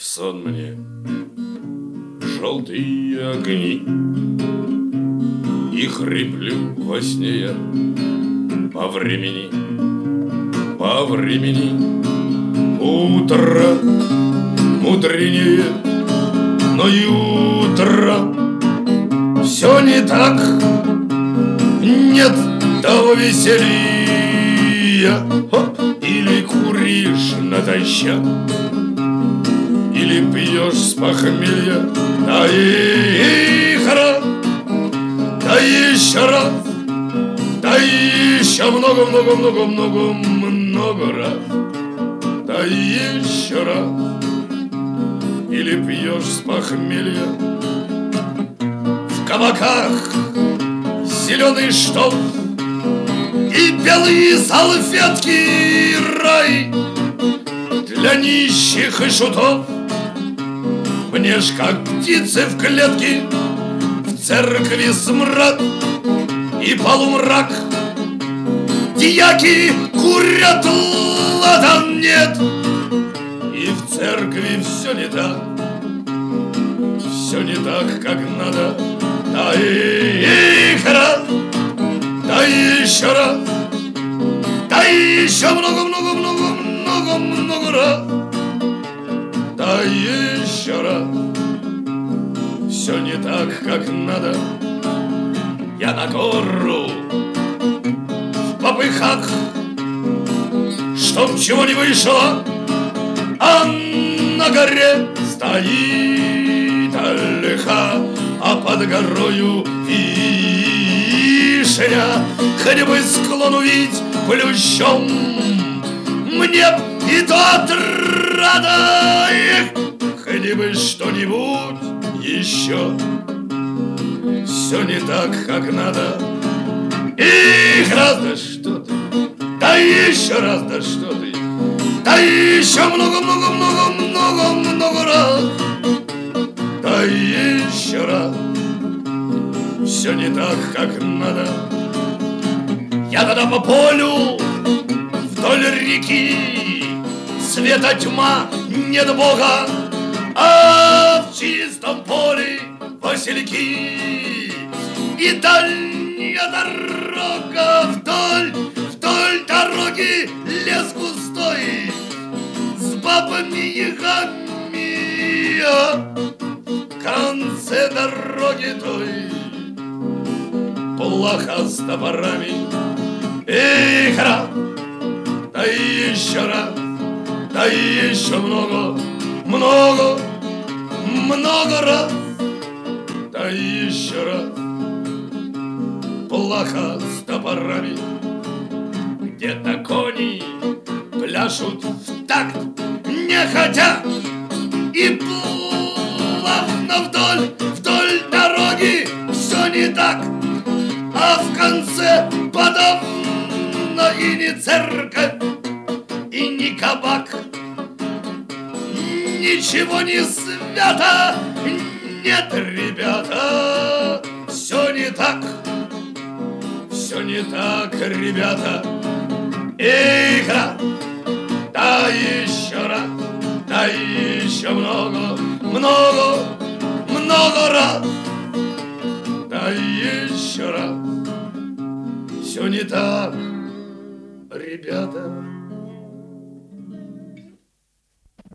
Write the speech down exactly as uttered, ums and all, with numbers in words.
сон мне желтые огни, и хриплю во сне я по времени, по времени. Утро мудренее, но и утро все не так. Нет того веселья. Или куришь натощак, или пьешь с похмелья. Да и раз, да еще раз, да еще много-много-много-много-много раз. Да еще раз, или пьешь с похмелья. В кабаках зеленый штоф и белые салфетки, рай для нищих и шутов. Мне ж как птицы в клетке, в церкви смрад и полумрак. Дьяки курят, ладан нет, и в церкви все не так, все не так, как надо. Да и раз, да еще раз, да еще много-много-много-много-много раз. Да еще раз, все не так, как надо. Я на гору в попыхах, чтоб чего не вышло, а на горе стоит ольха, а под горою вишня. Хоть бы склон увидеть плющом, мне и то отрада. Хоть бы что-нибудь еще, все не так, как надо. И раз, да что ты, да еще раз, да что ты, да еще много-много-много-много-много раз. Да еще раз, все не так, как надо. Я тогда по полю вдоль реки, света тьма, нет Бога, а в чистом поле васильки и дальняя дорога. Вдоль, вдоль дороги лес густой с бабами-ягами, а в конце дороги той плаха с топорами. Эх, раз, да еще раз, да еще много, много, много раз. Да еще раз, плаха с топорами. Где-то кони пляшут в такт, не хотя, и плавно вдоль, вдоль дороги все не так. А в конце подавно и не церковь, и не кабак, ничего не свято. Нет, ребята, все не так, все не так, ребята. Эх, раз, да еще раз, да еще много, много, много раз. Да еще раз, все не так, ребята.